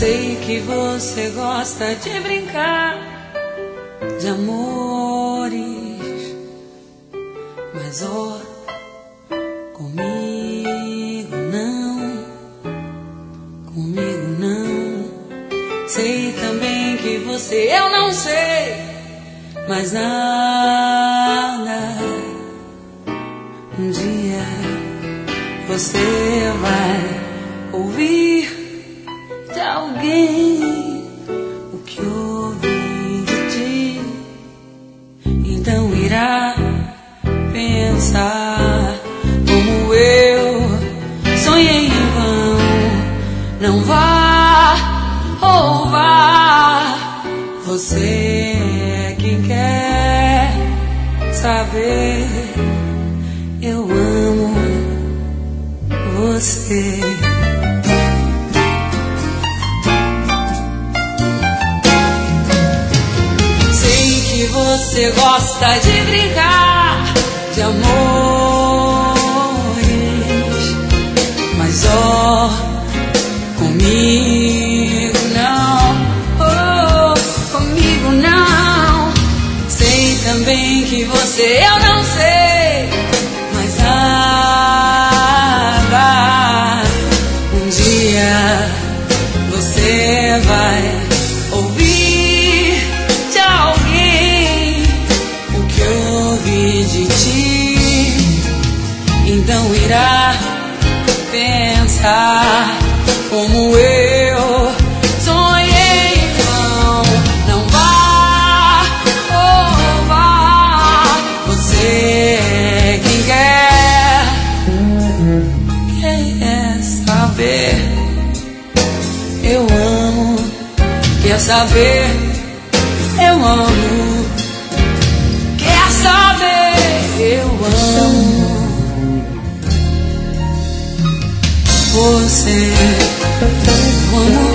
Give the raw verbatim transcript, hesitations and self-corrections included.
Sei que você gosta de brincar de amores, mas ó, comigo não, comigo não. Sei também que você, eu não sei mais nada. Um dia você vai ouvir de alguém o que ouvi de ti, então irá pensar como eu sonhei em vão. Não vá ou vá, você é quem quer saber. Eu amo você. Você gosta de brincar de amores, mas ó, comigo não, oh, comigo não. Sei também que você, eu não sei mais nada. Um dia você vai ouvir de alguém de ti, então irá pensar como eu sonhei em vão. Não vá, oh vá, você é quem quer, quer saber. Eu amo, quer saber, eu amo. Eu amo você como